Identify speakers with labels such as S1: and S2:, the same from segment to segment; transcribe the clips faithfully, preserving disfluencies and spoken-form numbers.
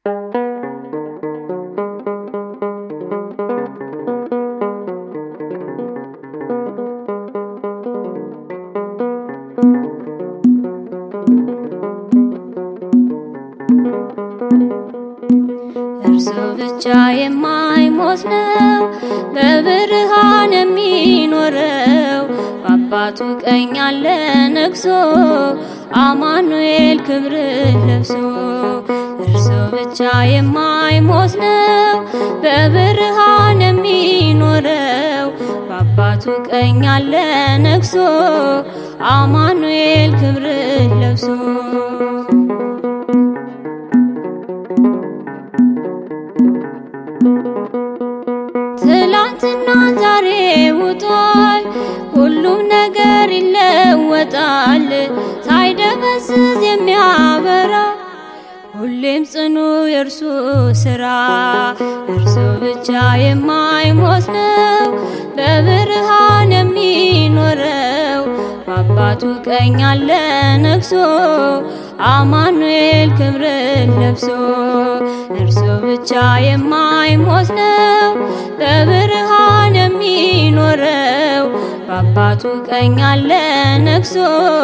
S1: እርሱ ብቻ የማይሞት ነው በብርሃን የሚኖረው በአባቱ ቀኝ ያለ ነግሶ አማኑኤል ክብርን ለብሶ። እርሱ ብቻ የማይሞት ነው በብርሃን የሚኖረው በአባቱ ቀኝ ያለ ነግሶ አማኑኤል ክብርን ለብሶ። ትላንትና ዛሬ ውጧል ሁሉም ነገር ይለወጣል ሳይደበዝዝ የሚያበራ ሁሌም ጽኑ የእርሱ ሥራ። እርሱ ብቻ የማይሞት ነው በብርሃን የሚኖረው በአባቱ ቀኝ ያለ ነግሶ አማኑኤል ክብርን ለብሶ። እርሱ ብቻ የማይሞት ነው በብርሃን የሚኖረው በአባቱ ቀኝ ያለ ነግሶ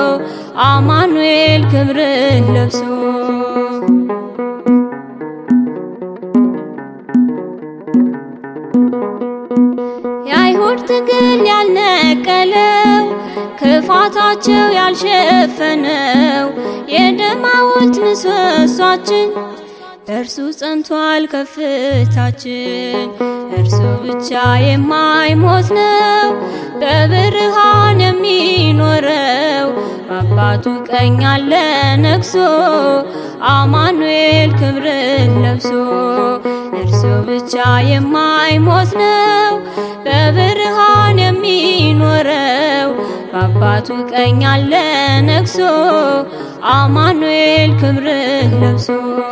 S1: አማኑኤል ክብርን ለብሶ። የአይሁድ ትግል ያልነቀለው ክፋታቸው ያልሸፈነው የደም ሐውልት ምሰሷችን እርሱ ጸንቷል ከፍታችን። እርሱ ብቻ የማይሞት ነው በብርሃን የሚኖረው በአባቱ ቀኝ ያለ ነግሶ አማኑኤል ክብርን ለብሶ። እርሱ ብቻ የማይሞት ነው በብርሃን የሚኖረው በአባቱ ቀኝ ያለ ነግሶ አማኑኤል ክብርን ለብሶ።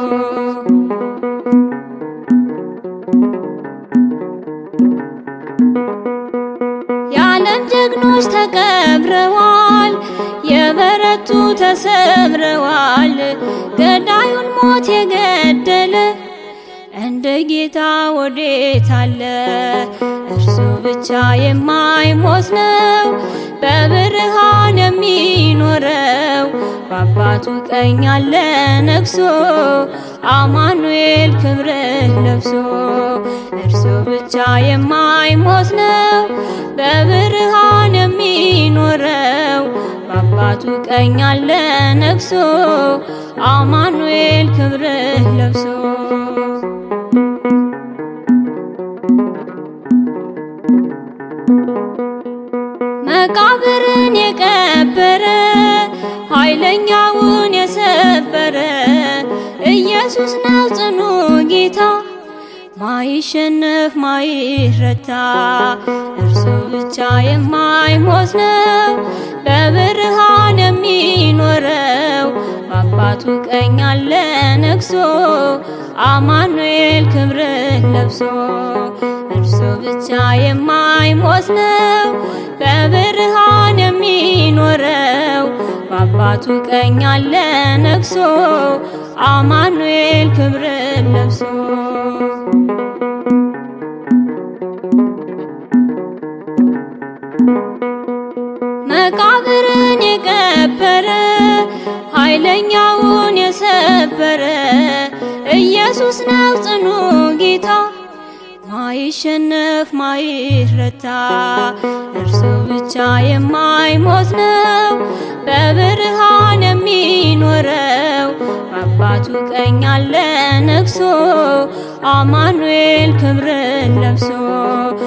S1: የዓለም ጀግኖች ተቀብረዋል የበረቱ ተሰብረዋል ገዳዩን ሞት የገደለ እንደ ጌታ ወዴት አለ? እርሱ ብቻ የማይሞት ነው በብርሃን የሚኖረው በአባቱ ቀኝ ያለ ነግሶ አማኑኤል ክብርን ለብሶ። እርሱ ብቻ የማይሞት ነው በብርሃን የሚኖረው በአባቱ ቀኝ ያለ ነግሶ አማኑኤል ክብርን ለብሶ። መቃብርን የቀበረ ኃይለኛውን የሰበረ ኢየሱስ ነው ጽኑ ጌታ ማይሸነፍ ማይረታ። እርሱ ብቻ የማይሞት ነው በብርሃን የሚኖረው በአባቱ ቀኝ ያለ ነግሶ አማኑኤል ክብርን ለብሶ። እርሱ ብቻ የማይሞት ነው በብርሃን የሚኖረው በአባቱ ቀኝ ያለ ነግሶ አማኑኤል ክብርን ለብሶ። መቃብርን የቀበረ ኃይለኛውን የሰበረ ኢየሱስ ነው ጽኑ ጌታ ማይሸነፍ ማይረታ። እርሱ ብቻ የማይሞት ነው በብርሃን የሚኖረው በአባቱ ቀኝ ያለ ነግሶ አማኑኤል ክብርን ለብሶ።